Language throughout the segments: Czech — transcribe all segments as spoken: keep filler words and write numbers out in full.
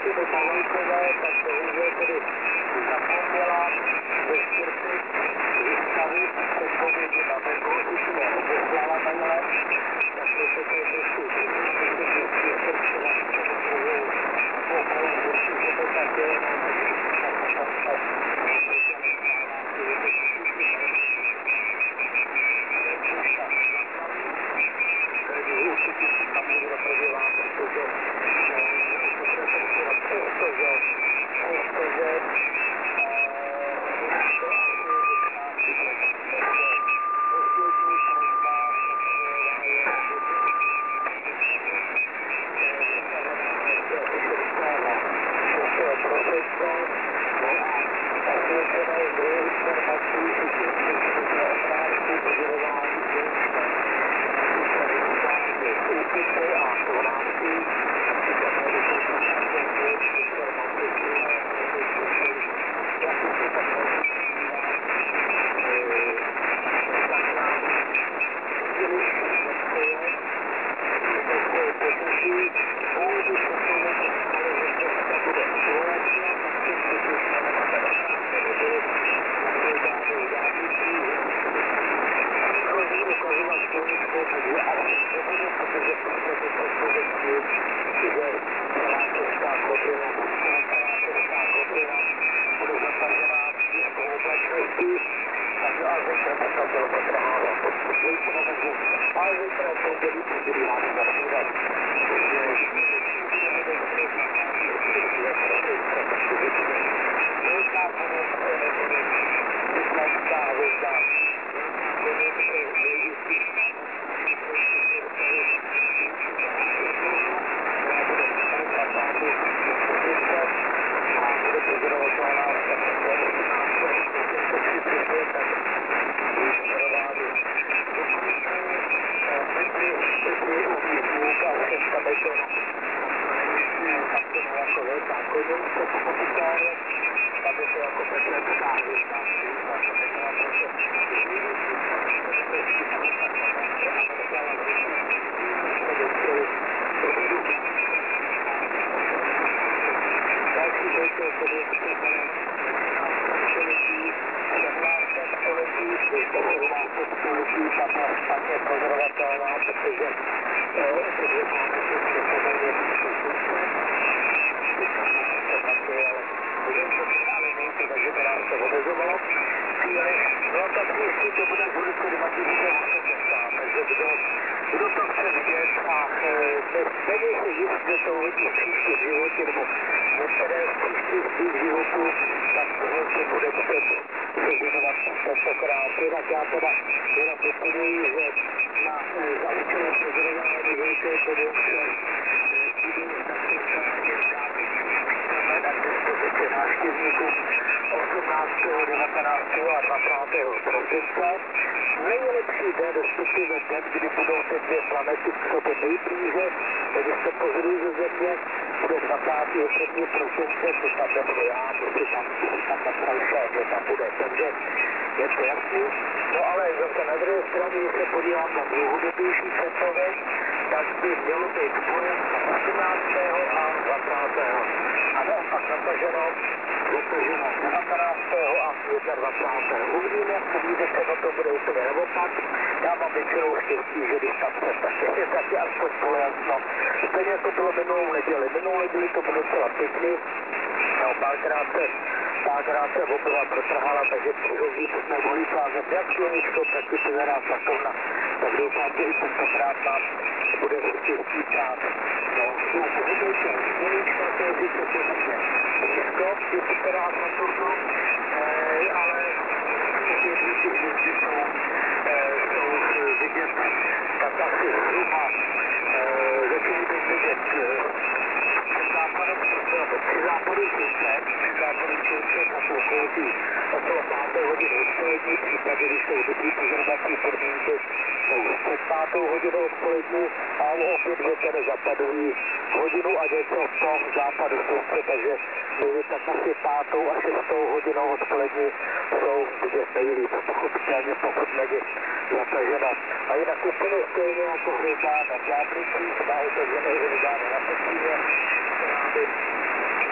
Martiny Pavlíkové, tak bohužel tedy zapomněla ve čtvrtek vystavit předpovědi na Betlehemskou Bohuslava Majele, tak proto to je trošku okolo dvě stě také, no, nejlepší den, respektive den, kdy budou ty dvě planety k sobě nejblíže, když se pozorují ze Země, bude dvacátého prvního prosince, to tam nebudu já, protože tam, tam ta trajša, že tam bude, takže je to jasný. No ale zase na druhé straně, když se podívám na dlouhodobější předpověď, tak by mělo být spojen osmnáctého a dvacátého A naopak nataženo, dotaženo devatenáctého a dvacátého Uvidíme, jak to vyjde, no to bude úplně naopak. Já mám většinou štěstí, že když tam se tak je taky aspoň pole jasno. Stejně jako bylo minulou neděli. Minulou neděli to bylo docela pěkný. No, párkrát se, párkrát se obyla protrhala, takže působí jsme mohli plázet jak sluníčko, tak i severná Saturna. Tak doufám, že i tentokrát nám bude štěstí ptát. No, no, pohodejte, sluníčko, to je vždycky poměrně blízko, je to teda Saturnu, eh, ale ty hvězdy jsou, eh, jsou vidět tak asi zhruba, eh, začínají být vidět před západem, při západu slunce, při západu slunce, tak okolí okolo páté hodiny odpolední, v případě, když jsou dobrý pozorovací podmínky, jsou před pátou hodinu odpolední a opět větr zapadují hodinu a něco po západu slunce, takže byli tak asi pátou a šestou hodinou odpolední jsou vidět nejlíp, pochopitelně pokud není zataženo. A jinak úplně stejně jako hvězdá na Ďáblicích, má otevřené hvězdány na Pecíně, která by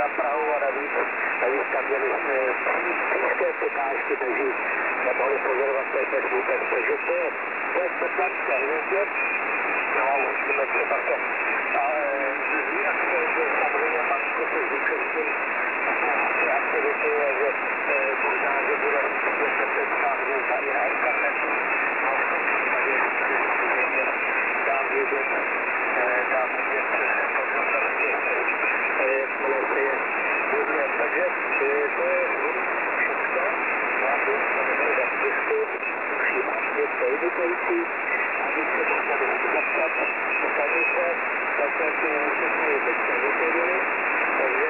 Prahu a navíc, navíc tam měli blízké překážky, takže nemohli pozorovat téměř vůbec, takže to je, to je Svetlanské hvězdě. No, musíme třeba se, ale jinak se samozřejmě malinko se zúčastním takové aktivity, že možná, že bude Svetlanská hvězda i na internetu. No, v tom případě samozřejmě dám vědět, dám vědět podrobnosti, jakmile se je buduje. Takže to je všechno. Já bych samozřejmě dám děžku, všímám něco vynikající, a když se dostanu zapsat do stanice, tak jak všechno je teďka vychodili, takže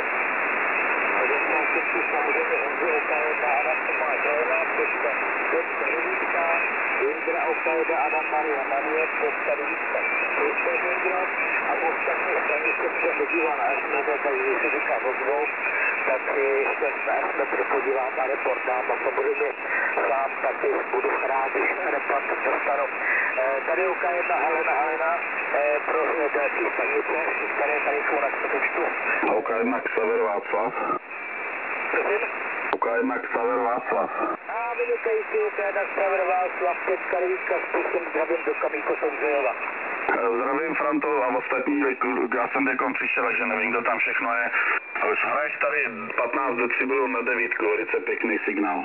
dostal jsem si samozřejmě Honzu Okajeda, Adam Tomáš Helena, počka Pětka Ruvíčka, Jindra Okajeda, Adam Maria Marie, Pětka Ruvíčka, Pětka Jindra a v ostatní stanice se nedívá na S M D, takže když se říká ozvou, tak se na S M D podívám a report dám a samozřejmě sám taky budu rád, když report dostanu. Tady Okajeda, Helena, Helena pro další stanice, které tady jsou na skutečtu. Okajeda Xaver Václav. Prosím? Okajeda Xaver Václav. A vynikající Okajeda Xaver Václav, Pětka Ruvíčka, spustím zdravím do Kamíko Tomřejova. Zdravím Franto a ostatní, já jsem teďkom přišel, že nevím, kdo tam všechno je. Hraješ tady patnáct decibelů na devítku, velice pěkný signál.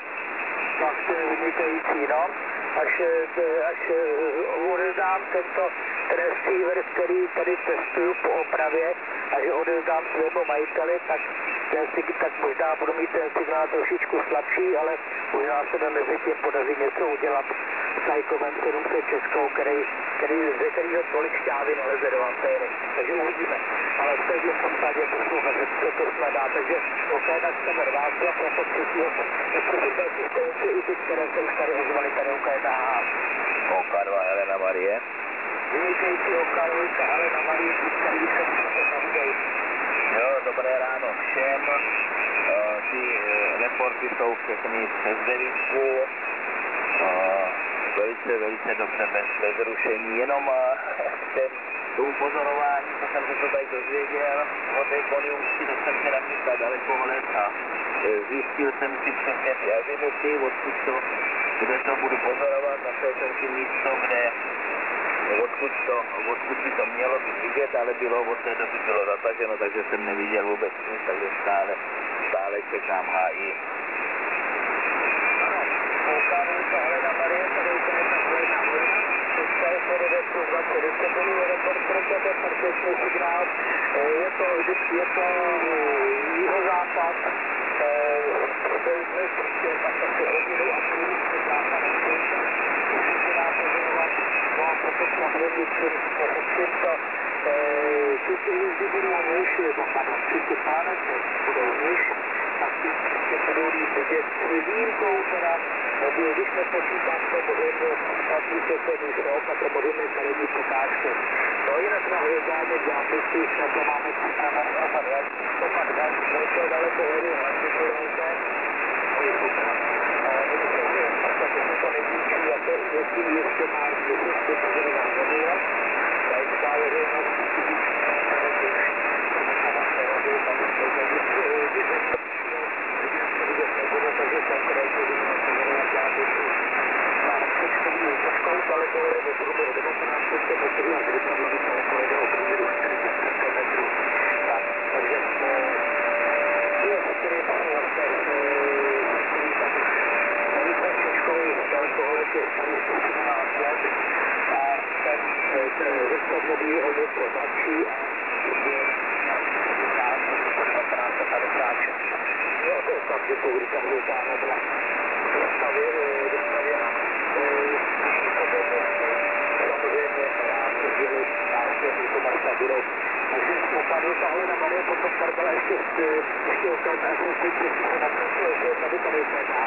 Tak to je vynikající, no. Až, až odezdám tento receiver, který tady testuju po opravě, a že odezdám svému majiteli, tak, ten, tak možná budu mít ten signál trošičku slabší, ale možná se mi mezi tím podaří něco udělat s Sajkovem sedm set Českou, který, který, ze kterého tolik šťávy naleze do antény. Takže uvidíme. Ale v každém případě poslouchat, že co to snadá. Takže Okajeda Xaver Václav jako třetího. Prosím další stanice i ty, které se už tady ozvaly, tady Okajeda O K dva Helena Marie. vynikající O K dva Helena Marie, který se povídají. Jo, dobré ráno všem. Uh, ty uh, reporty jsou všechny přes devítku. Uh, velice, velice dobře, bez, bez rušení. Jenom uh, ten tomu pozorování, co jsem se to tady dozvěděl o té konjunkci, to jsem teda myslel daleko let a uh, zjistil jsem si přesně ty azimuty, odkud to, kde to budu pozorovat, našel jsem si místo, kde odkud, to, odkud by to mělo být vidět, ale bylo od té doby bylo zataženo, takže jsem neviděl vůbec nic, takže stále, stále čekám H I. Ano, Okajeda Helena Marie, tady Okajeda Helena Helena, teďka je po devět dvacet decibelů, report pro tebe, perfektní signál, je to, je to jihozápad, to je dnes prostě tak asi hodinu a půl, to západ a slunce, musí se nám pozorovat. No a pokud samozřejmě čím to, ty hvězdy budou níž, pardon, čím ty planety budou níž, tak ty prostě budou líp vidět s výjimkou teda, když nepočítám samozřejmě ostatní světelný šrop a samozřejmě terénní překážky. No jinak na hvězdání zápisy, na to máme připravený opad ven, opad ven, to je daleko hvězdy, hlavně to rouze, to je super. Protože se to nevíčí, jako jestli ještě má zbytky pozorovat nebylo. Tady ta veřejnost vidí, takže konkrétně vidíme pozorovat zápisy. Na přečtovní troškou daleko je do zhruba devatenáct set metrů a kdy tam vidíte okolo jeho průměru čtyřicet metrů. Tak, takže je, který vlastně dalkoholik je sto sedmnáct let a ten, ten rozpočtový je o něco mladší a je sto devatenáct set padesát šest. Jo, to je fakt, že to kdy ta hvězdárna byla dostavěna vyšší pozornosti, samozřejmě rád jezdili návštěvní to Marta budou. Takže opadl tahle na Marie, potom Barbara ještě ještě Okajeda, jestli se napracuje, že je tady tady Okajeda.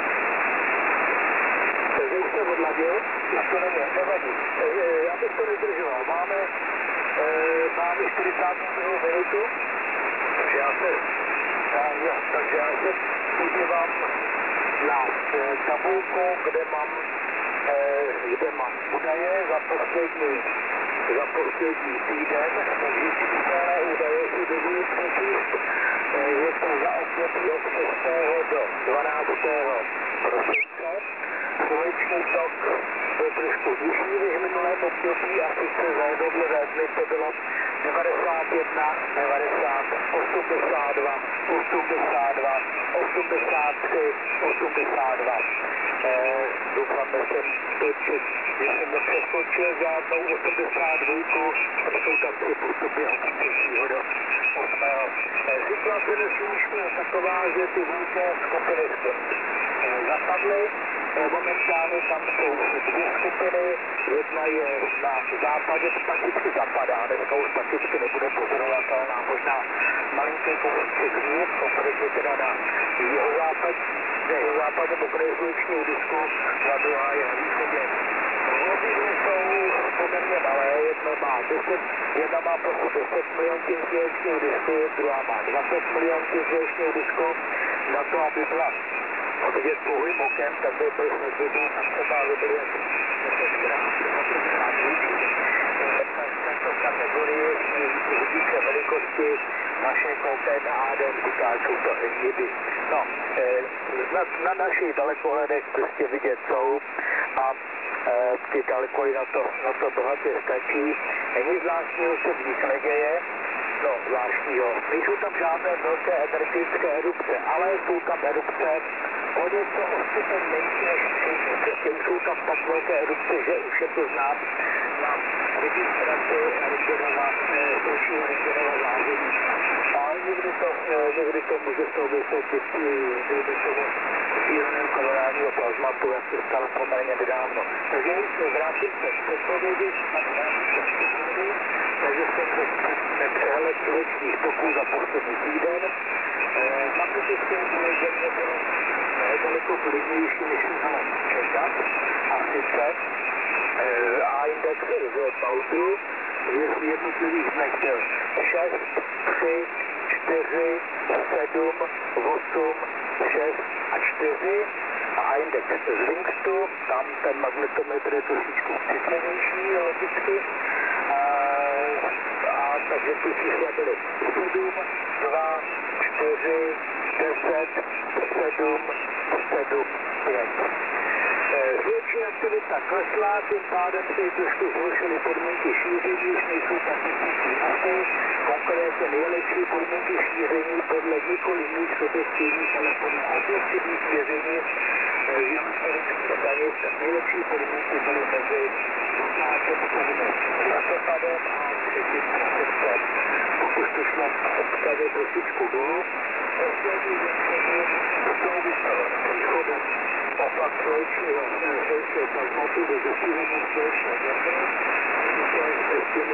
Takže už jsem odladil, už to není, nevadí. Takže já bych to nezdržoval. Máme, e, máme čtyřicátou druhou minutu, takže já se, já, já, takže já se podívám na e, tabulku, kde mám, e, kde mám údaje za poslední, za poslední týden, takže číselné údaje si dovolím přečíst. je to za období od šestého do dvanáctého prosince. Sluneční tok byl trošku nižší než v minulém období a sice za jednotlivé dny to bylo devadesát jedna, devadesát, osmdesát dva, osmdesát dva, osmdesát tři, osmdesát dva. Eh, doufám, že jsem točil, že jsem nepřeskočil žádnou osmdesát dva, protože jsou tam tři postupy od třetího do osmého. Eh, situace na sluníčku je taková, že ty velké skupiny eh, zapadly. Momentálně tam jsou dvě skupiny, jedna je na západě, prakticky zapadá, dneska už prakticky nebude pozorovatelná, možná malinký kousíček zůd, konkrétně teda na jihozápad, ne, jihozápadě pokraje slunečního disku, a druhá je na východě. Obě jsou poměrně malé, jedna má deset, jedna má trochu deset miliontů slunečního disku, druhá má dvacet miliontů slunečního disku, na to, aby byla vidět pouhým okem, tak by byl světlý a třeba by byly asi desetkrát větší. Tato kategorie více velikosti naše koupé na A D říká, jsou to hnidy. No, na, na našich dalekohledech prostě vidět jsou a e, ty dalekohledy na to, na to bohatě stačí. Není zvláštního se v nich neděje, no zvláštního. Nejsou tam žádné velké energetické erupce, ale jsou tam erupce o něco ostupem menší než všechny. Prostě už jsou tam tak velké erupce, že už je to znát na registraci Rengenova, dalšího Rengenova záření. A někdy to, někdy to může souviset vždycky, dejme tomu šíleném kolorálního plazmatu, jak se stalo poměrně nedávno. Takže vrátím se k předpovědi a vrátím se k předpovědi, takže jsem řekl přehled slunečních toků za poslední týden. Magnetické pole Země bylo daleko klidnější, než jsme mohli čekat. A sice A-index z Pautru v jednotlivých dnech byl šest, tři, čtyři, sedm, osm, šest a čtyři. A A-index z Linkstu, tam ten magnetometr je trošičku citlivější logicky. A, a takže ty čísla byly sedm, dva, čtyři, deset, sedm, sedm, pět. Sluneční aktivita klesla, tím pádem se trošku zhoršily podmínky šíření, už nejsou tak nízké. Konkrétně nejlepší podmínky šíření podle nikoli mých subjektivních, ale podle objektivních měření geometrické danic. Nejlepší podmínky byly mezi dvacátým sedmým listopadem a třetím prosincem. Pokud to šlo obstavit trošičku dolů, poslední zlepšení souviselo s příchodem opak slunečního plazmatu do zesílení slunečního větru. S tím,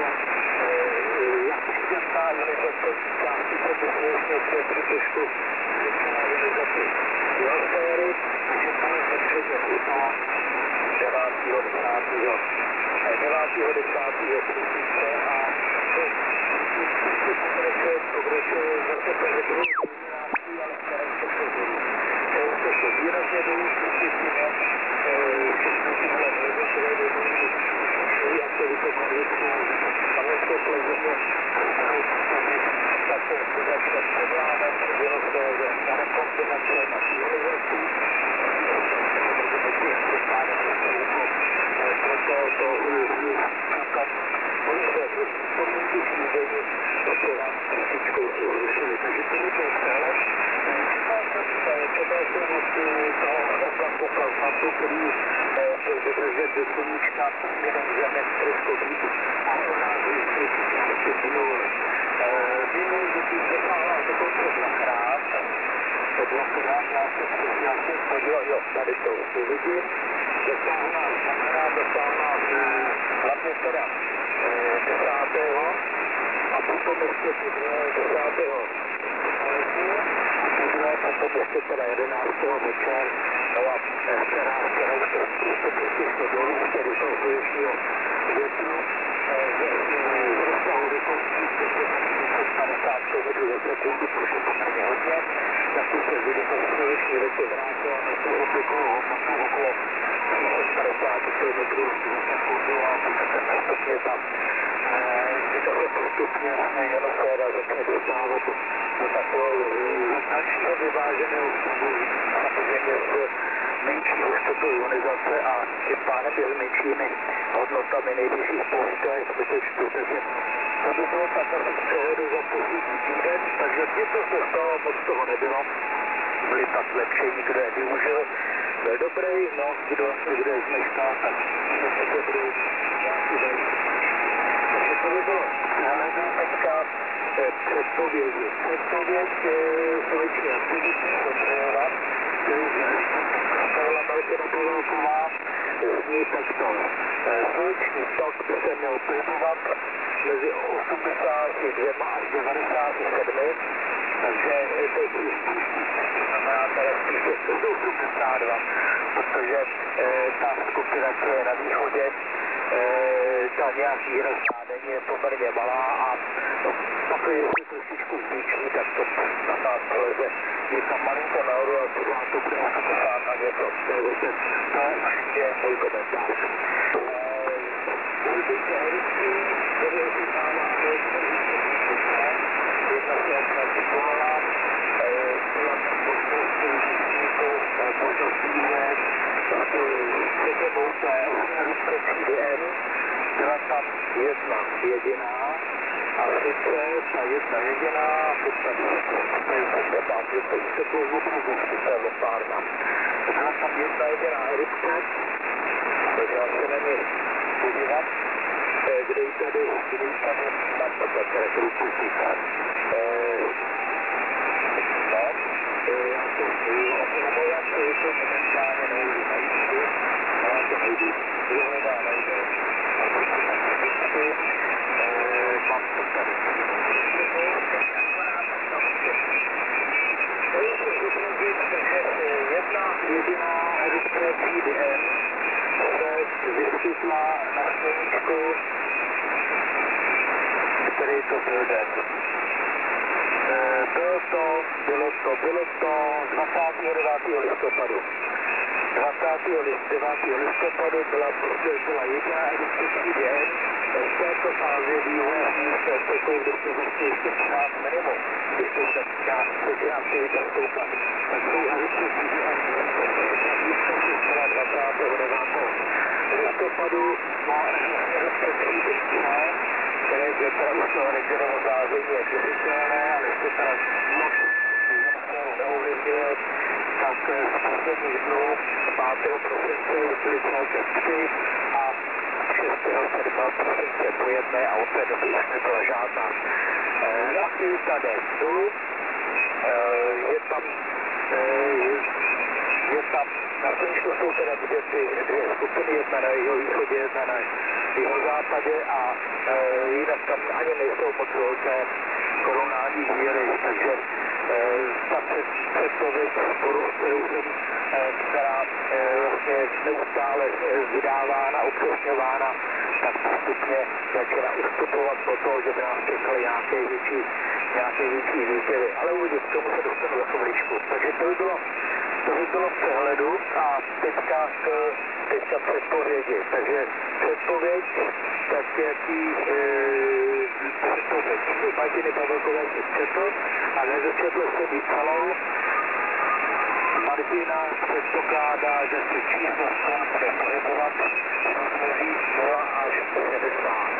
jak příčetná ionizační částice do slunečního větru trošku zvětšená ionizaci biosféry, takže tam je předně kutá devátého desátého devátého desátého prosince a to pokračuje, pokračuje zase první kulminací, ale které se pozorují. To jsou výrazně dolů příčetně, všechny tyhle vlivové domů, aktivitu magnetického magnetického pole Země, tak to začne převládat biosféře na rekombinace, na ionizací, proto to říkám, podmínky šíření docela trošičku zrušily. Takže to by byl přehled. Čekal jsem od toho oblaku plazmatu, který byl vydržet ze sluníčka směrem Zemi trošku víc a u nás větší části minul. Vím, že tím dosáhla dokonce dvakrát. To bylo krát, já jsem podíval, jo, tady to uvidím. Dosáhla dvakrát, dosáhla hlavně teda desátého a potom ještě desátého podíval, potom ještě teda jedenáctého večer, no a včera, včera už to prostě šlo dolů, tedy toho slunečního větru, z rozsahu rychlostí padesát kilometrů za sekundu, což je poměrně hodně, tak už se vidět, že sluneční větr vrátila na tu obvyklou hmotu okolo padesát kilometrů za sekundu a postupně tam se postupně ionosféra začne dostávat do takového značného vyváženého stavu, samozřejmě s menší hustotou ionizace a tím pádem je s menšími hodnotami nejvyšších pohybech zbytečku, takže to by bylo tak asi v přehledu za poslední týden, takže něco se stalo, moc toho nebylo, byly tak zlepšení, kdo je využil, byl dobrý, no, kdo, kdo je zmeškal, tak se budou nějaký vejít. Takže to by bylo přehledu teďka předpovědi. Předpověď sluneční aktivity Sondřejova, který Karla Martina Pavelková zní takto. Sluneční tok by se měl pohybovat mezi osmdesát dva až devadesát sedm, takže to znamená teda spíše osmdesát dva, protože e, ta skupina, co je na východě, e, ta nějak výrazná není, je poměrně malá a no, takhle jestli trošičku zvětší, tak to snad leze někam malinko nahoru a třeba to bude osmdesát na něco. Takže to je určitě můj komentář. Uvidíte Eriky, který očekává jedna se opravdu byla možnost výsledníků požaduje předebou té ruské třídy N, byla tam jedna jediná a sice ta jedna jediná, teď tam třeba, že to se bylo opravdu super párna. Byla tam jedna jediná erupce, takže já se na ně podívat, kde ji tady, kde ji tady mám takhle, které ruku týká. Já to omlouvám, já to je to momentálně nejdu najít, já to nejdu, vyhledá najde. A prostě tak vždycky mám to tady. Jedna jediná erupce třídy N se vyskytla na sluníčku, který to byl den. Bylo to, bylo to, bylo to dvacátého devátého listopadu. dvacátého devátého listopadu byla, byla jedna erupce třídy N. V této fázi vývoje se takovou dostu vlastně ještě pořád minimum, když to začíná, začíná aktivita stoupat. Tak jsou erupce třídy N. Výzka dvacátého devátého listopadu, no a erupce třídy N, které je teda už toho regionového záření je vyřešitelné, ale ještě teda moc neovlivňuje, tak z posledních dnů pátého prosince byly celkem tři a šestého sedmého prosince po jedné a od té doby už nebyla žádná. Aktivita jde dolů, je tam, je tam, na sluníčku jsou teda vidět ty dvě skupiny, jedna na jihovýchodě, jedna na jihozápadě a e, jinak tam ani nejsou moc velké koronální díry, takže e, ta před, předpověď sporu, kterou jsem, e, která e, vlastně neustále vydávána, upřesňována, tak postupně začíná ustupovat po toho, že by nás čekali nějaké větší, nějaké větší výkyvy. Ale uvidím, k tomu se dostanu za chviličku. Takže to by bylo, to by bylo přehledu a teďka k teďka předpovědi. Takže předpověď, tak jaký e, předpověď Martiny Pavelkové si četl a nezačetl jsem ji celou. Martina předpokládá, že si číslo stran bude pohybovat v rozmezí nula až šedesát.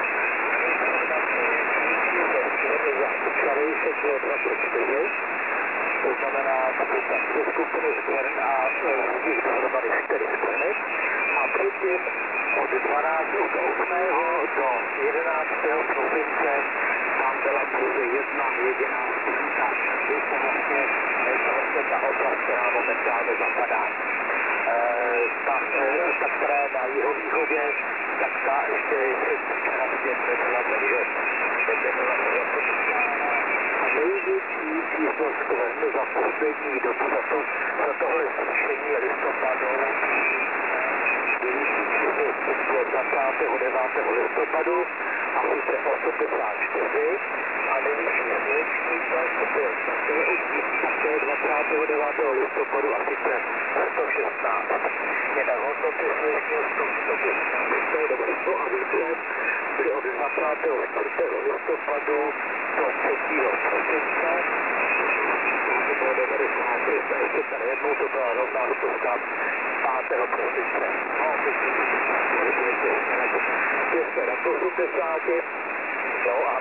Čarejšek bylo dvacet čtyři, to znamená, že tam dvě skupiny skvrn a z nich dohromady čtyři skvrny. A předtím od dvanáctého do osmého do jedenáctého prosince tam byla pouze jedna jediná skvrnka. Je to vlastně, je to vlastně ta oblast, která momentálně zapadá. E, ta, e, ta, která je na jihovýchodě, tak ta ještě včera vidět nebyla, takže nebyla započítána. A největší číslo skvrny za poslední dobu, za, to, za tohle zvýšení listopadu, dvacátého devátého listopadu a sice osmdesát čtyři a nejvyšší sluneční tok byl také dvacátého devátého listopadu a sice sto šestnáct. Jinak hodnoty slunečního stoku to bylo sto a více byly od dvacátého čtvrtého listopadu do třetího prosince. To bylo devadesát šest a ještě tady jednou to byla rovná stovka pátého prosince. No, teď jsme na osmdesát. No a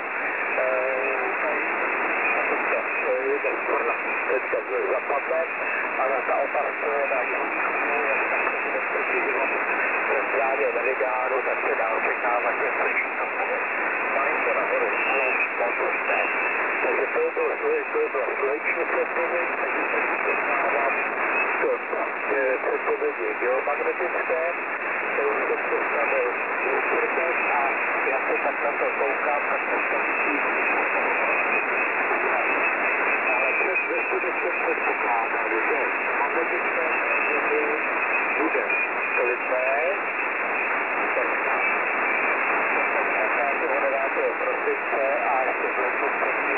jeden skorna teďka zapadne, ale ta opasce na jižní jak tak se bude přibližovat právě Meridiánu, tak se dá očekávat, že slyší to malinko nahoru, ale motorné. Takže to bylo sluneční předpověď, takže se poznávám to předpovědi geomagnetické, kterou jsem postavil v čtvrtek a já se tak na to koukám, tak nastavím ale před vestunek jsem předpokládal, že magnetické předpovědi bude klidné, devátého prosince a ještě v letošní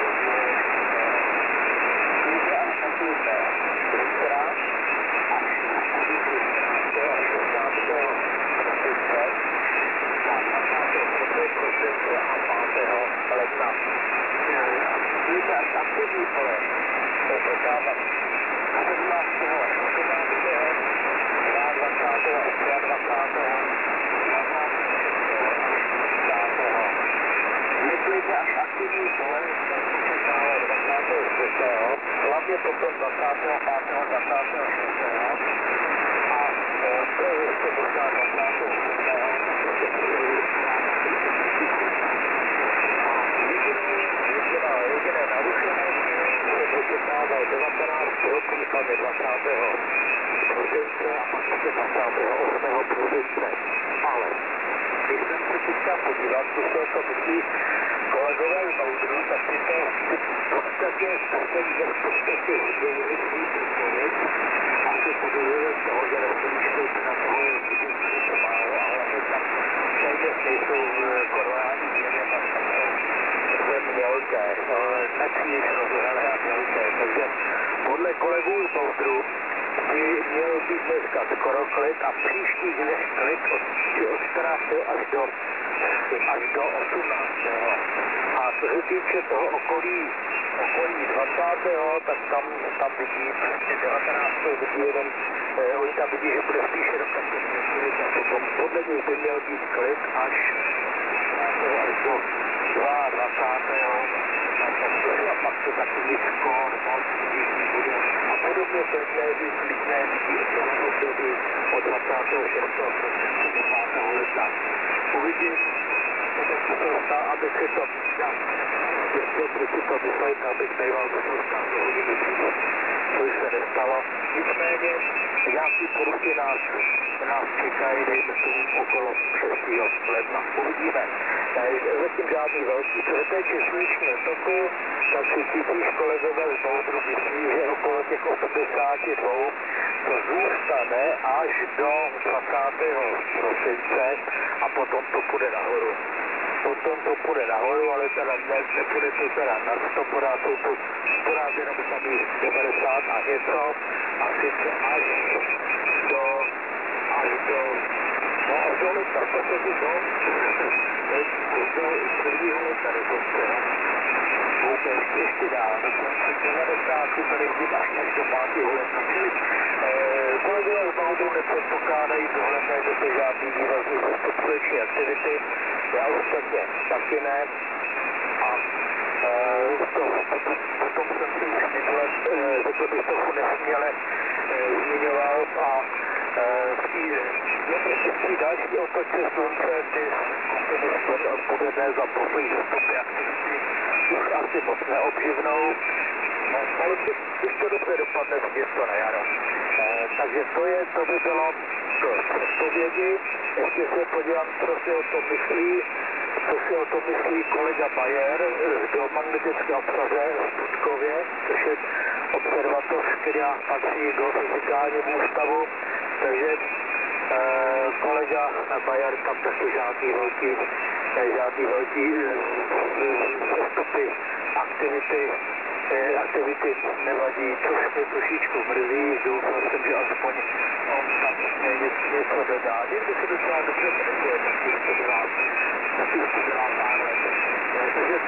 bude až na klidné zítra až šestnáctého prosince a dvacátého prvního prosince a pátého ledna. Bude až aktivní pole, to počávat sedmnáctého až osmnáctého dvacátého až dvacátého neklidně až aktivní pole, počítáme dvacátého čtvrtého hlavně potom dvacátého pátého dvacátého šestého a to je ještě možná dvacátého sedmého Jediné, jediné narušené se počítával devatenáctého případně dvacátého prosince a pak ještě dvacátého osmého prosince. Ale když jsem se teďka podívat, co se o to myslí kolegové z Moudru, tak si to v podstatě v podstatě udělili svůj předpověď a si podívali z toho, že rozličkou se na toho je vždycky málo, ale my tam téměř nejsou korunální změny a takové mělké, nepříliš rozhrané a mělké, takže podle kolegů z Moudru by měl být dneska skoro klid a příští dnech klid od, od čtrnáctého až do, až do osmnáctého A co se týče toho okolí, okolí dvacátého tak tam, tam vidí prostě devatenáctého vidí jenom, eh, oni tam vidí, že bude spíš jenom takový klid a potom podle nich by měl být klid až až do dvacátého a pak to takový skor, moc vidí bude. A podobně klidné klidné vidí období od dvacátého šestého prosince do pátého ledna. Uvidím, co se stá, abych si to, já, jestli bych si to myslel, abych nejval dostal do hodiny dřív, což se nestalo. Nicméně, nějaký poruchy nás, nás čekají, dejme tomu okolo šestého ledna. Uvidíme. Zatím žádný velký. Co se týče slunečního toku, tak si tisíc kolegové z Moudru myslí, že okolo těch osmdesát dva to zůstane až do dvacátého prosince a potom to půjde nahoru. Potom to půjde nahoru, ale teda ne, nepůjde to teda na sto, pořád jsou to pořád jenom samých devadesát a něco a sice až do, až do, no až do leta, to se ti to, do prvního leta dokonce, no. Bude ještě, ještě dál, dokonce devadesát byli vidím až až do pátého ledna, čili kolegové z Moudru nepředpokládají v dohledné době žádný výrazný sluneční aktivity, já ostatně taky ne a e, to, potom jsem si už minule, e, řekl bych to nesměle e, zmiňoval a je prostě v té další otočce slunce, ty skupiny odpovědné za poslý zastupy aktivity už asi moc neobživnou, no, ale když to dobře dopadne, je to na jaro. E, takže to je, to by bylo to předpovědi. Ještě se podívám, co si o tom myslí, co si o tom myslí kolega Bayer z geomagnetické obsaze v Tutkově, což je observatoř, která patří do fyzikálnímu ústavu, takže eh, kolega Bayer tam taky žádný velký, žádný velký přestupy aktivity, eh, aktivity nevadí, což mě trošičku mrzí, doufal jsem, že aspoň on tam něco, něco dodá. Někdy se docela dobře pracuje, taky už to dělá, taky už to dělá pár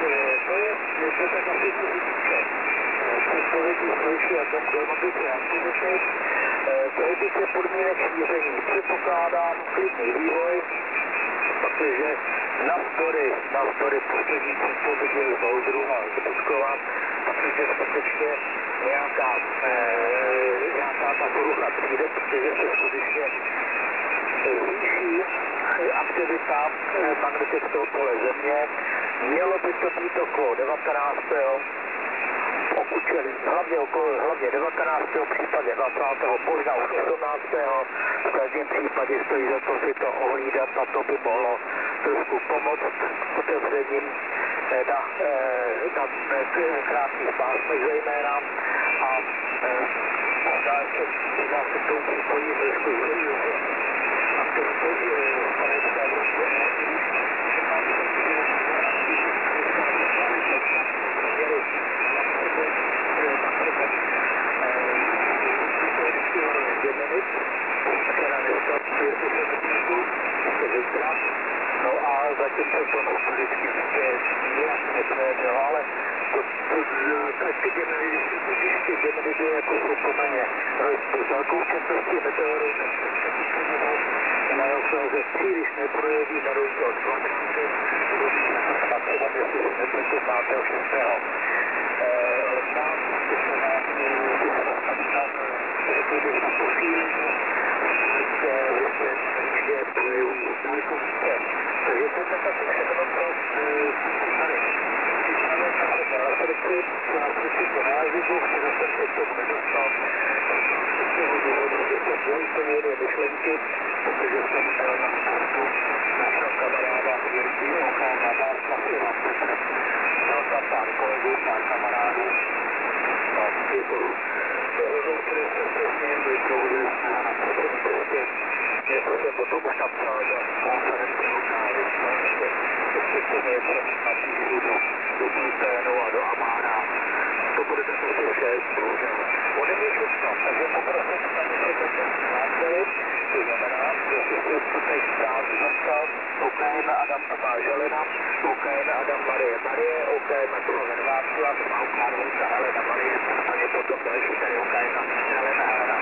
to je, to je tak asi co říče. Předpovědí slyší a tom klimatické aktivity. Prohibice podmínek šíření. Předpokládám klidný vývoj, protože navzdory, navzdory poslední předpovědi z Boudru a z Budkova, protože skutečně nějaká, e, nějaká ta porucha přijde, protože se skutečně zvýší aktivita magnetického pole Země. Mělo by to být okolo devatenáctého pokud čili hlavně okolo, hlavně devatenáctého případě dvacátého možná už osmnáctého V každém případě stojí za to si to ohlídat a to by mohlo trošku pomoct otevřením na, na, na krátkých pásmech zejména a možná se, možná se k tomu připojí trošku aktivitu Panečka Evropské unie. No a zatím se to vždycky nějak nepřejde, ale to, to, tak ty gemeny, když ty gemeny byly jako jsou poměrně s velkou četností meteorů, mají se, že příliš neprojeví na rozdíl od kvadranty, a třeba jestli si nepletu pátého šestého Tam by se nás když na posílení, že projeví daleko více. Takže to je tak všechno, co tady připravit na srdci, na srdci to nájazyku, že jsem se k tomu nedostal. Z toho důvodu, že jsem měl úplně jiné myšlenky, protože jsem byl na sportu našeho kamaráda Jirky Ochána Bárka Sina Petra. Měl tam pár kolegů, pár kamarádů. No, děkuju. Rozum, který jsem se s ním vytvořil na pracovní cestě. Něco jsem potom už napsal za sponsorem Krukály, prostě ještě k tomu něco napíšu do, do Bulténu a do Amára. To bude tak asi šest, bohužel. Ode mě všechno, takže poprosím, aby se také hlásili, to znamená, že si se tutaj stát zapsal, okajeme Adam Tomáš Helena, okajeme Adam Marie Marie, okajeme Kloven Václav, a okajeme Helena Marie, a je potom další tady okajeme Helena Helena.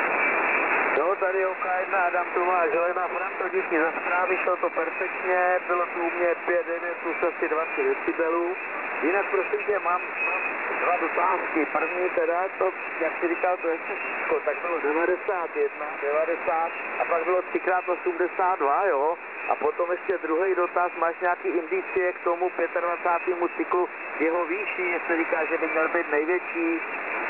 Jo, tady okajeme Adam Tomáš Helena, Franto, díky za zprávy, šlo to perfektně, bylo tu u mě pět devět plus asi dvacet decibelů. Jinak prosím tě, mám, mám dva dotázky. První teda, to, jak jsi říkal, to je všechno, tak bylo devadesát jedna, devadesát a pak bylo třikrát osmdesát dva, jo? A potom ještě druhý dotaz, máš nějaký indicie k tomu dvacátému pátému cyklu jeho výši, jestli říká, že by měl být největší?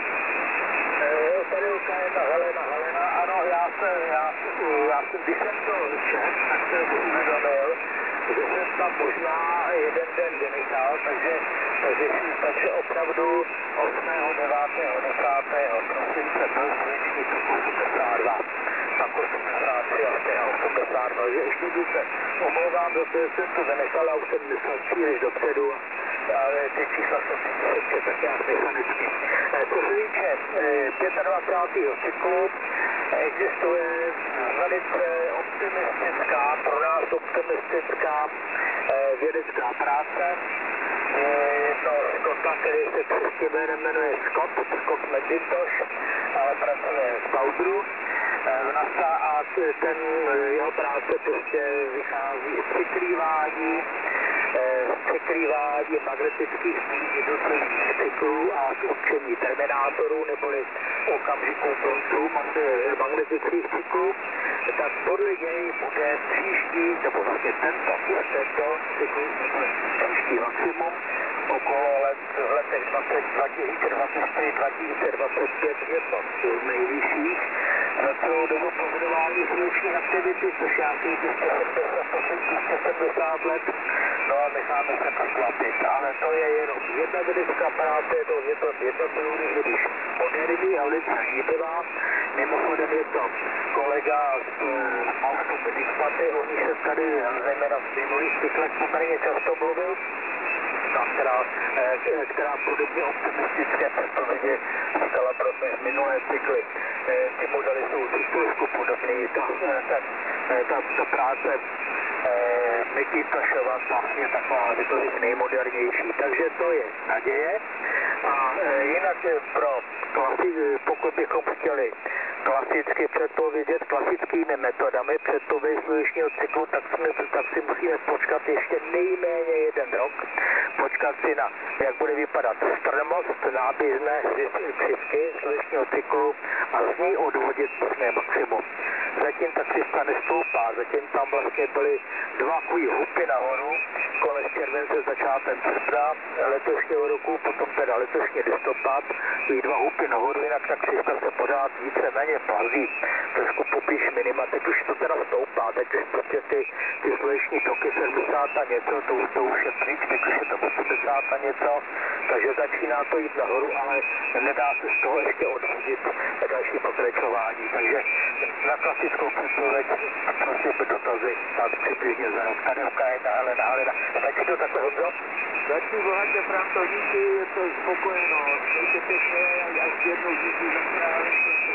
E, tady Helena, Helena, Helena, ano, já jsem, já, já jsem, když jsem to čet, tak jsem si uvědomil, že jsem tam možná jeden den vynechal, takže, takže, takže opravdu osmého devátého desátého prosince byl svědčný tok osmdesát dva. Tak osmdesát tři a těch osmdesát dva, že ještě když se omlouvám, protože jsem to vynechal a už jsem myslel příliš dopředu, ale ty čísla jsou ty tak nějak mechanicky. Co se týče dvacátého pátého cyklu, existuje velice optimistická, pro nás optimistická vědecká práce. Jedno Scotta, který se přesně jmenuje Scott, Scott McIntosh, ale pracuje z Boudru v NASA a ten jeho práce prostě vychází z překrývání překrývání magnetických jednotlivých cyklů a z určení terminátorů neboli okamžiků kontrů magnetických cyklů, tak podle něj bude příští, nebo vlastně tento, tento cyklus, příští maximum okolo let, v letech dva tisíce dvacet čtyři dva tisíce dvacet pět jedno z nejvyšších. Za celou dobu pozorování sluneční aktivity, což je asi dvě stě sedmdesát let, no a necháme se překvapit, ale to je jenom jedna vědecká práce, je to něco jedna teorie, když moderní a velice líbivá. Mimochodem je to kolega z Moustu Medicpaty, o ní jsem tady zejména v minulých cyklech poměrně často mluvil, která, která podobně optimistické předpovědi říkala pro minulé cykly. Ty modely jsou trošku podobné, ta, ta, ta, ta práce Macintoshova, vlastně taková, řekl bych, nejmodernější. Takže to je naděje. A e, jinak pro klasi, pokud bychom chtěli klasicky předpovědět klasickými metodami předpověď slunečního cyklu, tak, jsme, tak si musíme počkat ještě nejméně jeden rok. Počkat si na, jak bude vypadat strmost náběžné křivky slunečního cyklu a z ní odvodit možné maximum. Zatím ta křivka nestoupá, zatím tam vlastně byly dva kují hupy nahoru, konec července, začátek srpna letošního roku, potom teda letošní listopad, i dva hupy nahoru, jinak ta křivka se pořád více méně plazí. Trošku popíš minima, teď už to teda stoupá, teď už prostě ty, ty sluneční toky sedmdesát a něco, to, to už je pryč, teď už je to osmdesát a něco, takže začíná to jít nahoru, ale nedá se z toho ještě odvodit další pokračování, takže na klasickou předpověď prosím dotazy, tak přibližně za rok. Tadelka jedna, Helena, Helena. Stačí to takhle, Honzo? Stačí bohatě, Franto, díky, je to spokojenost. Mějte pěkně, až jednou díky za právě,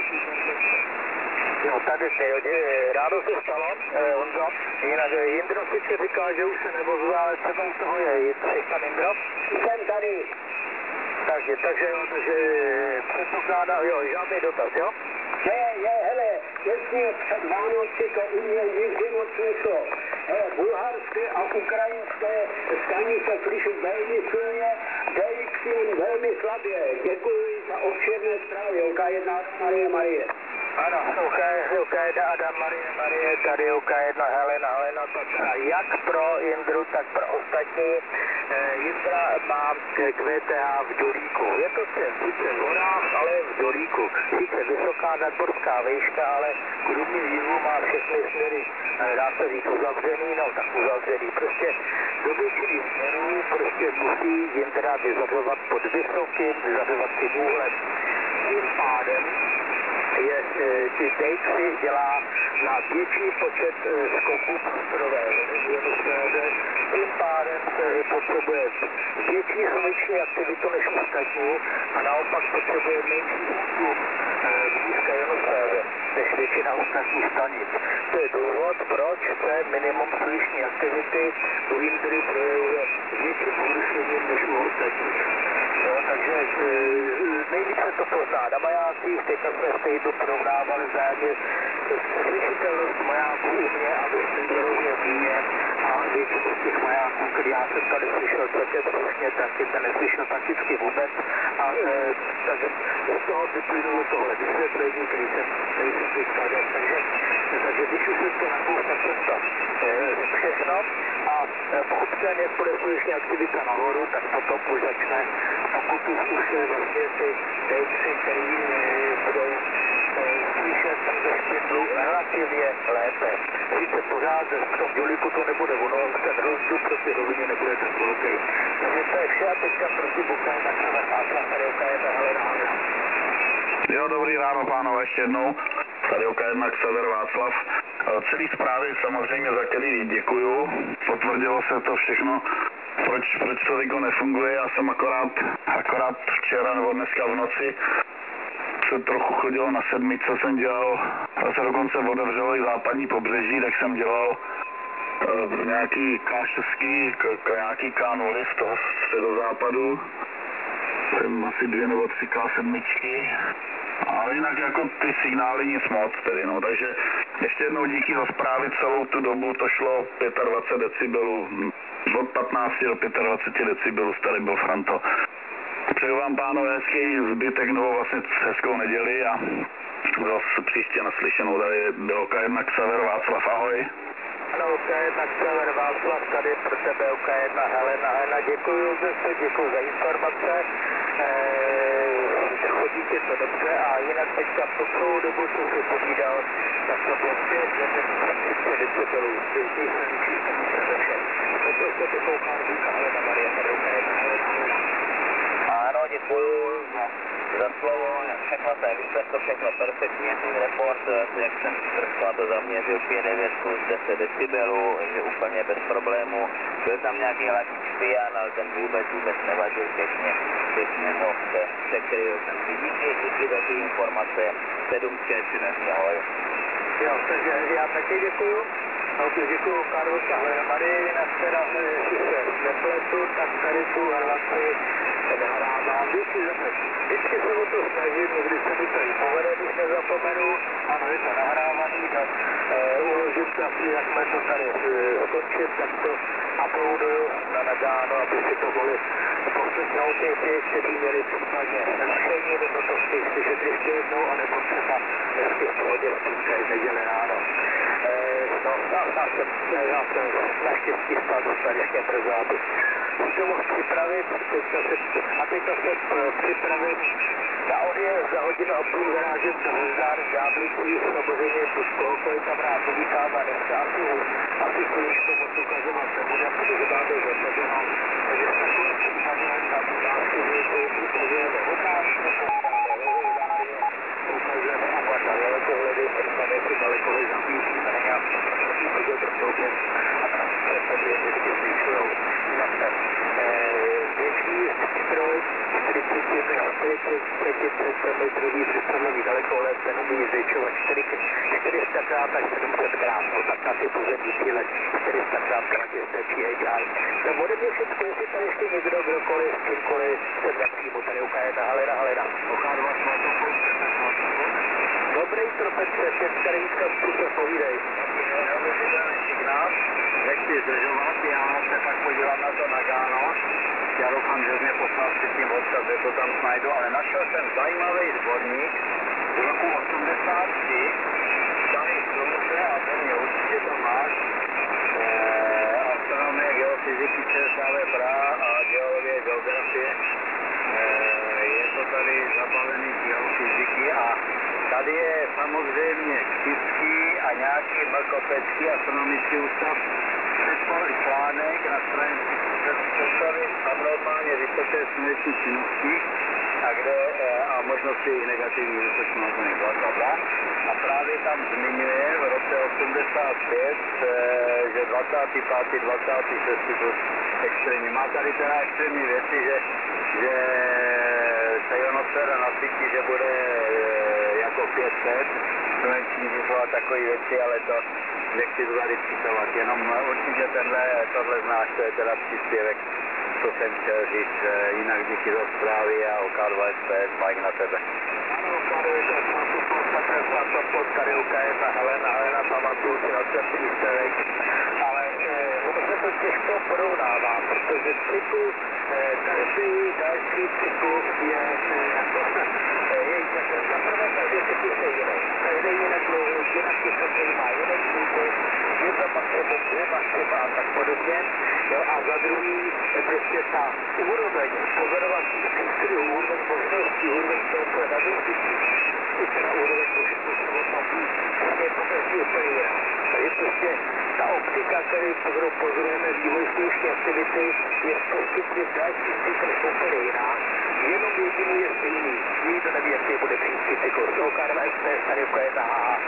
Jo, tady je, rádo se stalo, eh, Honzo. Jinak Jindro sice říká, že už se nevozuje, ale třeba u toho je. Jsi tam, Jindro? Jsem tady. Takže, takže, takže předpokládá, jo, žádný dotaz, jo? Je, je, hele, jestli před Vánoci to u mě nikdy moc nešlo. Hele, bulharské a ukrajinské stanice slyšu velmi silně, D X jen velmi slabě. Děkuji za obširné zprávy. OK jedna, Marie, Marie. Ano, OK, OK jedna, Adam, Marie, Marie, tady OK jedna, Helena, Helena, to teda jak pro Jindru, tak pro ostatní. Eh, Jindra má Q T H v Dolíku. Je to sice v horách, ale v Dolíku. Sice vysoká nadmorská výška, ale krůmný jihu má všechny směry, eh, dá se říct, uzavřený, no tak uzavřený. Prostě do většiny směrů prostě musí Jindra vyzařovat pod vysokým vyzařovacím úhlem. Tím pádem je, ty dejky dělá na větší počet skoků prostorové ionosféře, tím pádem se potřebuje větší sluneční aktivitu než ostatní a naopak potřebuje menší útlum blízké ionosféře než většina ostatních stanic. To je důvod, proč se minimum sluneční aktivity u Jindry projevuje větším porušením než u ostatních. No, takže e, nejvíc se to pozná na majácích, teďka jsme v týdnu porovnávali vzájemně slyšitelnost majáků u mě a vy Jindrově v Líně a většinu z těch majáků, který já jsem tady slyšel celkem slušně, tak ty ten neslyšel prakticky vůbec a e, takže z toho vyplynulo tohle vysvětlení, který jsem, který jsem teďka děl. Takže, takže když už jsem to nakousl, tak jsem to e, všechno a e, pokud ten jak bude sluneční aktivita nahoru, tak potom už začne, pokud už je vlastně ty dejky, které e, budou slyšet ze špindlu relativně lépe. Sice pořád v tom Dolíku to nebude ono, ten rozdíl proti rovině nebude tak velký. Takže to je vše a teďka proti Bukaj na Sever Václav, tady OK jedna, Helena, Helena. Jo, dobrý ráno, pánové, ještě jednou. Tady OK jedna, Sever Václav. Celý zprávy samozřejmě, za který děkuju. Potvrdilo se to všechno. Proč, proč to teďko nefunguje? Já jsem akorát, akorát včera nebo dneska v noci se trochu chodilo na sedmice, jsem dělal, a se dokonce otevřelo i západní pobřeží, tak jsem dělal uh, nějaký K šest, k, k, nějaký K nula z toho středozápadu, jsem asi dvě nebo tři K sedm. Ale jinak jako ty signály nic moc tedy, no, takže ještě jednou díky za zprávy, celou tu dobu to šlo dvacet pět decibelů, od patnácti do dvacet pět decibelů, tady byl Franto. Přeju vám, pánové, hezký zbytek, nebo vlastně hezkou neděli a zase příště naslyšenou. Tady byl OK jedna, Sever Václav, ahoj. Ano, OK jedna, Sever Václav, tady pro tebe OK jedna, Helena, Helena, děkuju zase, děkuju za informace, eee, chodí ti to dobře a jinak teďka po celou dobu, co jsi povídal, tak to bylo pět, třicet decibelů, nejsilnější stanice ve všem. To se to kouká, říká Helena, Maria, tady OK jedna, Helena, Helena. Ano, děkuju za, za slovo, všechno se vyšlo, to všechno perfektně, ten report, jak jsem trošku to zaměřil, pět devět plus deset decibelů, že úplně bez problému. Byl tam nějaký hladík pijan, ale ten vůbec, vůbec nevadil, pěkně, pěkně ho se překryl. Díky, díky za ty informace, sedm šest, ahoj. Jo, takže já taky děkuju. No, děkuju, Karlo, tahle Marina, která si se nepletu, tak tady tu relaci nehrávám. Vždycky, vždycky se o to snažím, když se mi to i povede, když nezapomenu, ano, je to nahrávaný, tak e, uložím to, jakmile to tady e, skončím, tak to uploaduju na Nagano, aby si to mohli poslechnout těch, těch, kteří měli případně rušení, nebo to chtějí slyšet ještě jednou, anebo třeba dnesky v pohodě spíte neděle ráno. E, no, já, já jsem, já jsem naštěstí stál dostatečně brzo, aby si to mohl připravit, teďka se, a teďka se připravím na odjezd za hodinu a půl vyrážím do Hvězdár v Ďáblicí, samozřejmě kohokoliv tam rád uvítám a dneska asi, asi chvíličku moc ukazovat nebudem, protože máme zasaženou, takže v takovém případě tam návštěvníků ukazujeme otázky, povídáme o Hvězdárě, ukazujeme oba dalekohledy, protože si dalekohledy zabíjíme, nejak vidět rozsoubě a tam se vždycky zvyšujou. Jinak ten větší stroj, čtyřicet metrový přestavový dalekohled, ten umí zvětšovat čtyři sta krát až sedm set krát, no tak na ty pozemní cíle čtyři sta krát krát je stačí H I. To ode mě všechno, jestli tady ještě někdo, kdokoliv, s kýmkoliv, jsem napřímo, tady ukáže ta halera, halera. Ochádva svatopol, Dobrý tropece, pětka devítka, super, povídej. signál, nechci zdržovat, já se pak podívám na to Nagano. Já doufám, že mě poslal předtím odkaz, že to tam najdu, ale našel jsem zajímavý sborník z roku osmdesát tři, Daný Slunce a ten je určitě tam máš. E, astronomie, geofyziky, ČSAV Praha a geologie, geografie. E, je to tady zabavený geofyziky a tady je samozřejmě Ksiský a nějaký Mrkopecký astronomický ústav. Představit článek na straně představit abnormálně vysoké sluneční činnosti a, kde, a možnosti jejich negativní vysočnosti bla, a právě tam zmiňuje v roce osmdesát pět, že dvacátý pátý dvacátý šestý plus extrémní. Má tady teda extrémní věci, že, že se ionosféra nasytí, že bude jako pět set, sluneční číslo a takové věci, ale to nechci to tady citovat, jenom určitě tenhle, tohle znáš, to je teda příspěvek, co jsem chtěl říct, jinak díky za zprávy a O K dva S P S, Mike na tebe. Ano, O K dva S P S, mám tu podstatné svatopod, tady ukáže ta Helena, Helena, pamatuju si na ten příspěvek, ale eh, ono se to těžko porovnává, protože cyklus, eh, každý další cyklus je, eh, je za prvé každý cyklus je jiný, každý jinak dlouhý, jinak vysoký, má jiný průběh, jedna maximum, dvě maxima a tak podobně. Jo, a za druhý prostě ta úroveň pozorovací přístrojů, úroveň možností, úroveň toho, co je na dostupí, i teda úroveň možností, je to každý úplně jiná. Takže prostě ta optika, kterou pozorujeme vývoj sluneční aktivity, je postupně v dalších cyklech úplně jiná. Jenom jediný je stejný. Nikdo neví, jaký bude příští cyklus. O K dva S P S tady ukáže ta H H.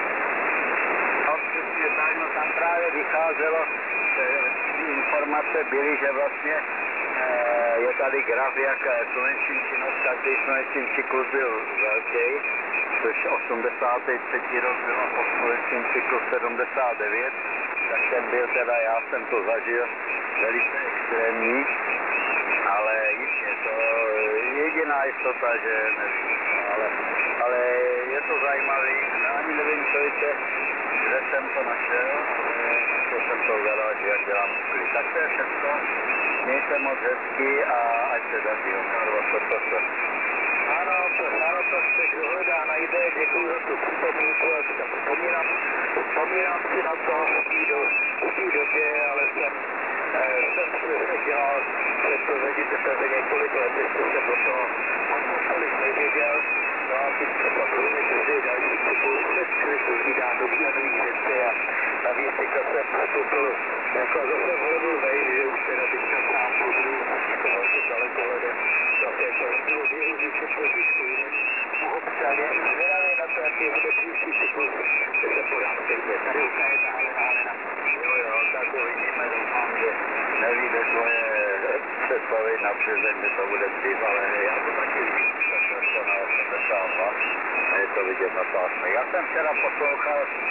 Přesně tak, no tam právě vycházelo, informace byly, že vlastně e, je tady graf, jak sluneční činnost, každý sluneční cyklus byl velký, což osmdesátý třetí rok bylo po slunečním cyklu sedmdesát devět, tak ten byl teda, já jsem to zažil, velice extrémní, ale je to jediná jistota, že nevím, ale, ale je to zajímavý, ani nevím, co jste, kde jsem to našel, ale našel jsem to v garáži, jak dělám úklid. Tak to je všechno, mějte moc hezky a ať se daří, Karlo, co to se. Ano, to, ano, to se dohledá, najde, děkuji za tu připomínku, já si tam vzpomínám, vzpomínám si na to v té době, ale jsem, eh, jsem si dělal předpovědi teprve několik let, ještě jsem do toho tolik nevěděl, no a teď třeba druhý každý další cyklus, člověk se zvídá nový a nový věci a navíc teďka jsem vstoupil, jako zase hledu vej, že už teda teďka sám pozoruju to velkým dalekohledem, zase jako využít trošičku jiným uhopřaně, zvědavě na to, jaký bude příští cyklus, že se podám stejně, tady ukáže ta Helena, Helena. Jo, jo, tak uvidíme, doufám, že nevíde tvoje představy na přezeň, že to bude dřív, ale já to taky vím, tak to na osmdesát dva a je to vidět na pásmech. Já jsem včera poslouchal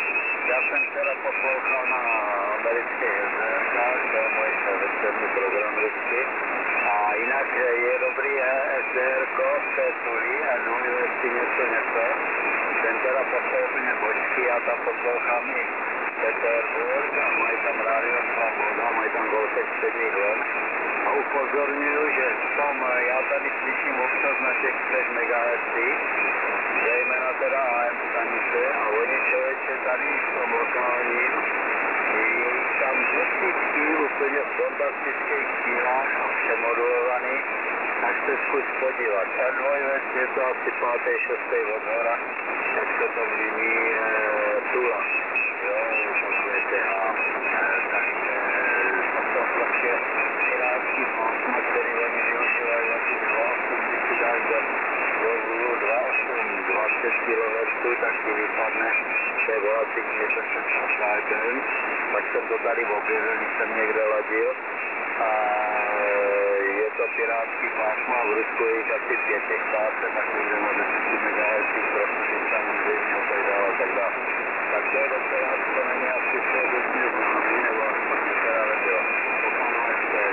Já jsem teda poslouchal na americké jezerkách, to je můj večerní program vždycky. A jinak je dobrý S D R ko v té tuli a dvojvěcí něco něco. Ten teda poslouchne bočky, já tam poslouchám i Peterburg a mají tam rádio Svoboda, mají tam Golfek středních let. A upozorňuju, že v tom, já tady slyším občas na těch třech megahertzích, zejména teda A M stanice a oni člověče tady v tom lokálním, je tam desítky úplně v bombastických dílách a přemodulovaný, tak se zkus podívat. R dva je to asi pátý, šestý od hora, jak se to mění e, tula. Jo, posledně a e, takže to jsou prostě pirátský pásma, který oni využívají asi dva osm, když si dáš do do dva osm dvacet kilohertzů, tak ti vypadne té volací knětece F M. Pak jsem to tady objevil, když jsem někde ladil. A je to pirátský pásmo a v Rusku je jich asi pět těch pásem, tak můžeme na deset megahertzů, protože tam zřejmě a tak dále, tak dále. Tak to je docela, to není asi všeobecně známý, nebo aspoň teda nebylo. Pokánové jste.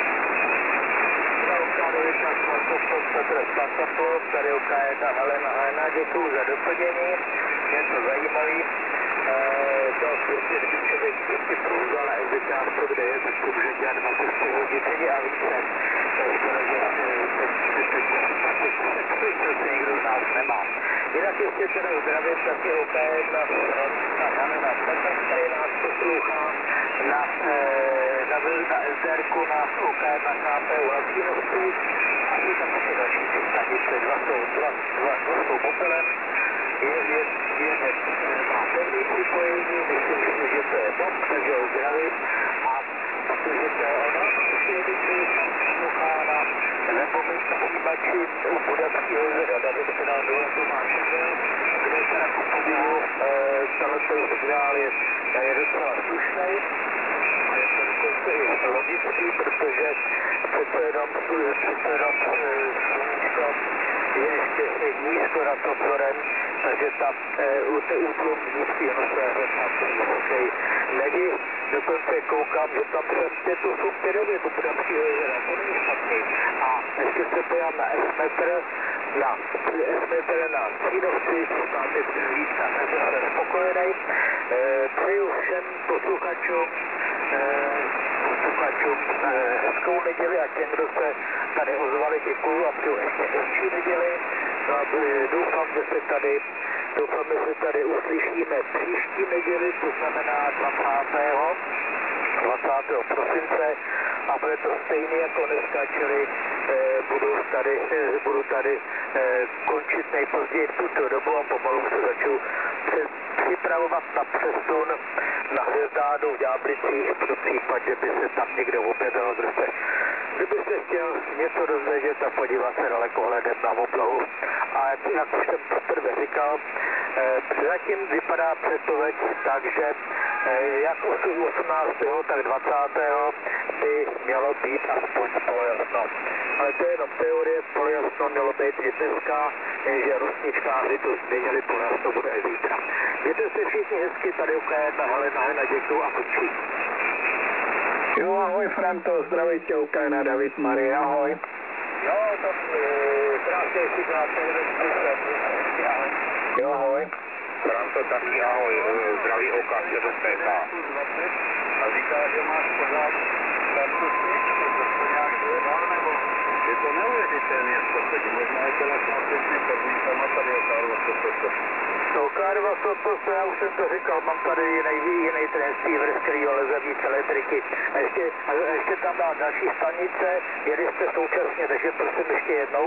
Ukádovička Svatopol, Petr Svatopol, tady ukáže Helena Helena, děkuju za doplnění, něco zajímavý. E, to prostě, když člověk prostě prouzal na exekářku, kde je, tak to může dělat dvacet čtyři hodiny a více. To se nikdo z nás nemá. Jinak ještě teda zdravím taky ukáže na Helena Petr, který nás poslouchá na, e, na, na SDRku, na O K na K P U Latvinovství a jsou tam také další tři stanice, dva jsou, dva, dva, dva jsou mobilem, je, je, je, je má pevný připojení, myslím si, že to je Bob, takže ho zdravím a protože to je ono, ještě jedný člověk nám poslouchá na webovém přijímači u Budapského jezera, David se dal do letu má šedel, kde teda ku podivu tenhle signál je, je docela slušnej. A je to dokonce i logický, protože přece jenom, přece jenom sluníčko je ještě nízko nad obzorem, takže tam u té útlum nízký atmosféře tam hezký není. Dokonce koukám, že tam jsem pět osm pět devět u Budapského jezera, to není špatný. A ještě se pojám na S-metr, na S-metr na Cínovci, máte víc a takže jsem spokojený. E, přeju všem posluchačům, e, posluchačům e, hezkou neděli a těm, kdo se tady ozvali, děkuju a přeju ještě hezčí neděli. No a doufám, že se tady Doufám, že se tady uslyšíme příští neděli, to znamená dvacátého prosince a bude to stejný jako dneska, čili eh, budu tady, eh, budu tady eh, končit nejpozději v tuto dobu a pomalu se začnu před, připravovat na přesun na hvězdádu v Ďáblicích pro případ, že by se tam někde objevilo, kdo se kdybyste chtěl něco dozvědět a podívat se dalekohledem na oblohu. A jak už jsem poprvé říkal, eh, zatím vypadá předpověď tak, že eh, jak osmnáctého tak dvacátého by mělo být aspoň polojasno. Ale to je jenom teorie, polojasno mělo být i dneska, že rosničkáři to změnili, polojasno bude i zítra. Mějte se všichni hezky, tady ukáže na Helena Helena, děkuju a končí. Jo, ahoj Franto, zdraví tě Ukrajina, David Marie, ahoj. Jo, to je krásný signál, ahoj. Jo, ahoj. Franto, taky ahoj, zdraví O K sedm P K. A říká, že máš pořád kartušky, takže to nějak hledal, nebo je to neuvěřitelné, co teď, možná je teda klasický podmínkama tady O K dva sto pět. O K dva sto pět, já už jsem to říkal, mám tady jiný, jiný transceiver, z kterého leze víc elektriky. A ještě, a ještě tam dá další stanice, jeli jste současně, takže prosím ještě jednou.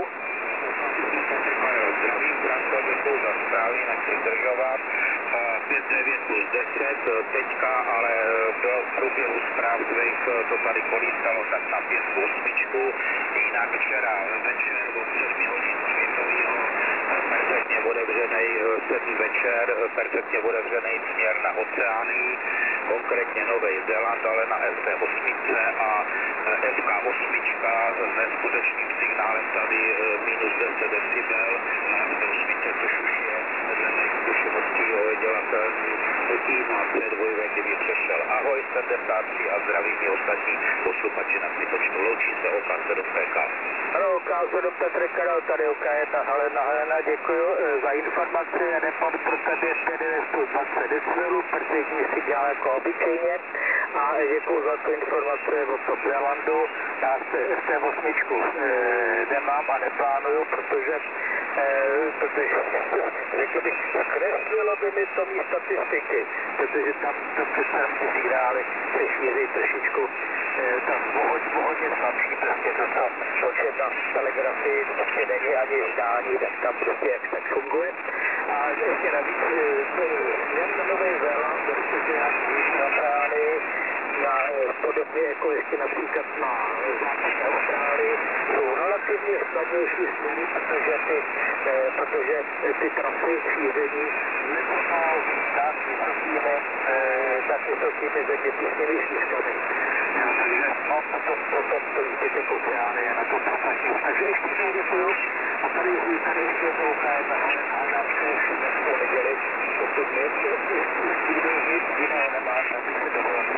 Zdravím, Franto, děkuji za zprávy, nechci zdržovat. pět devět plus deset teďka, ale do průběhu zpráv tvých to tady kolísalo tak na pět osm. Jinak včera večer od sedm hodin světového perfektně otevřený sedm večer, perfektně otevřený směr na oceány, konkrétně Nový Zéland, ale na S B osm a F K osm s neskutečným signálem tady minus deset decibel, na S B osm, což už je dle mých zkušeností dělatelný zapnutí na předvojve, kdyby přešel. Ahoj, sedmdesát tři a zdravím i ostatní posluchači na Smytočnu. Loučí se O K sedm P K. Ano, O K sedm Petr Karel, tady O K jedna Helena Helena, děkuji e, za informaci, report pro tebe pět devět dvacet decibelů, perfektní si dělal jako obyčejně a děkuji za tu informaci o Top Zelandu. Já S T osm e, nemám a neplánuju, protože, e, protože řekl bych, zkreslilo by mi to mý statistiky, protože tam to přece musí hráli se šíří trošičku e, tam o hodně slabší, prostě to, co počet na telegrafii prostě není ani zdání, tak tam prostě jak tak funguje. A ještě navíc směr na Nový Zéland, protože já jižní Austrálii, na podobně jako ještě například na západní Austrálii, jsou relativně snadnější směry, protože ty, eh, protože ty trasy šíření nebudou tak vysokými, eh, tak vysokými zeměpisnými šířkami. Ja, takže no, toto, toto stojí zbytek oceánie na to podstatě. Takže ještě jednou děkuju a tady, tady ještě jednou K jedna Helena a nám se všude v té neděli, pokud my nikdo nic jiného nemá, tak si dovolím.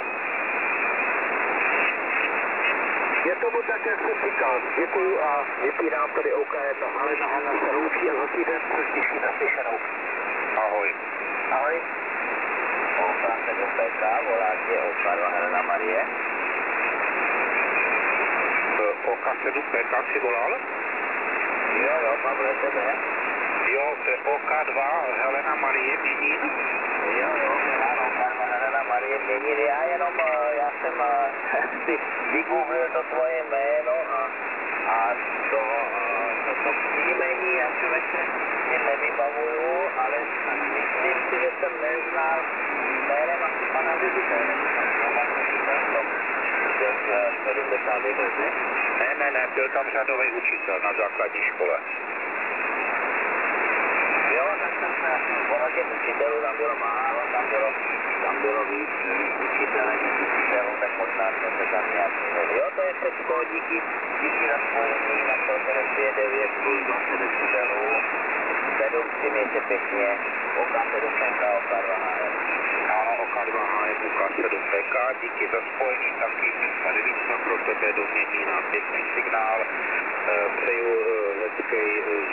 Je tomu tak, jak jsem říkal. Děkuju a vypínám tady O K jedna Helena Helena se loučí a za týden se těší na slyšenou. Ahoj. Ahoj. O K sedm P K, volá tě O K dva Helena Marie. O K sedm P K si volal? Jo, jo, Pavle, tebe. Jo, to je O K dva Helena Marie Měnín. Jo, jo, ano, O K dva Helena Marie Měnín. Já jenom, já jsem si vygooglil to tvoje jméno a, a to, to, to příjmení, já člověče si nevybavuju, ale myslím si, že jsem neznal jménem asi pana ředitele, pan ředitel těch sedmdesátých let, ne? Ne, ne, ne, byl tam řadový učitel na základní škole. Jo, tak jsem se, ono těch učitelů tam bylo málo, tam bylo, tam bylo víc, víc učitelů, víc učitelů, tak možná jsme se tam nějak měli. Jo, to je všechno díky, díky naspojení na to dvě devět plus dvacet decibelů. Sedm si mějte pěkně, O K sedm P K, O K dva H M. Ano, O K dva H M, O K sedm P K, díky za spojení taky tady víc pro tebe do Měnína, pěkný signál, přeju hezký